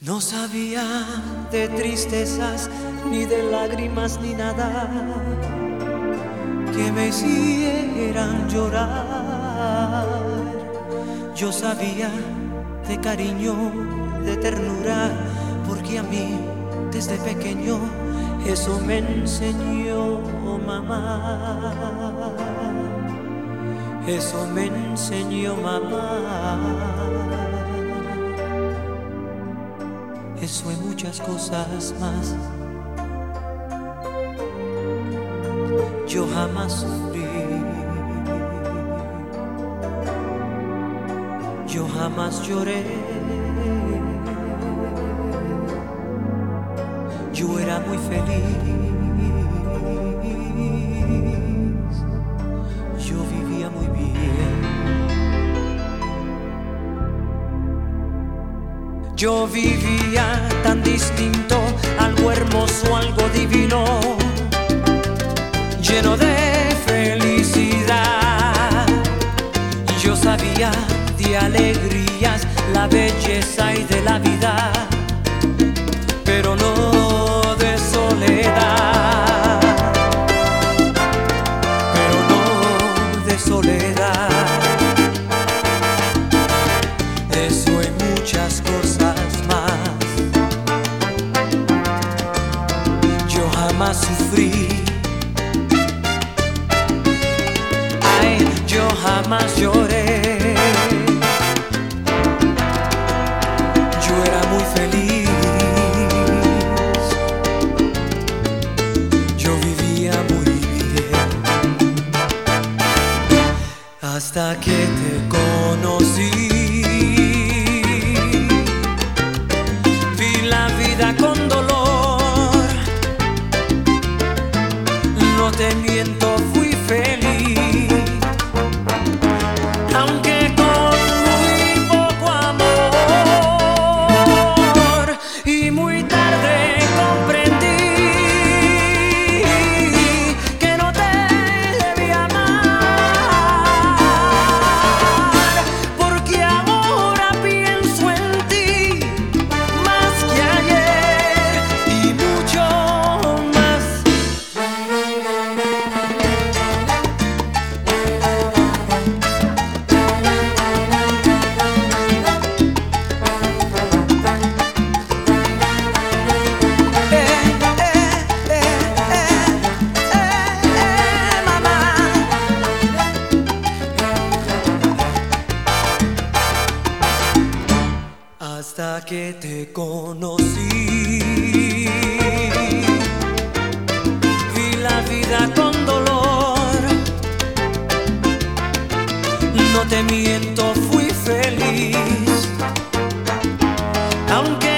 No sabía de tristezas, ni de lágrimas, ni nada que me hicieran llorar. Yo sabía de cariño, de ternura, porque a mí desde pequeño eso me enseñó mamá. Eso me enseñó mamá. Eso y muchas cosas más. Yo jamás sufrí, yo jamás lloré. Yo era muy feliz, yo vivía muy bien. Yo vivía tan distinto, algo hermoso, algo divino, lleno de felicidad. Yo sabía de alegrías, la belleza y de la vida, pero no de soledad, pero no de soledad. Eso y muchas cosas más. Yo jamás sufrí, ay, yo jamás lloré. Yo era muy feliz, yo vivía muy bien, hasta que te conocí. Vi la vida con dolor, no te miento, fui feliz, aunque con muy poco amor. Y muy tarde comprendí que no te debí amar, porque ahora pienso en ti más que ayer y mucho más. Mamá, hasta que te conocí, vi la vida con dolor, no te miento, fui feliz, aunque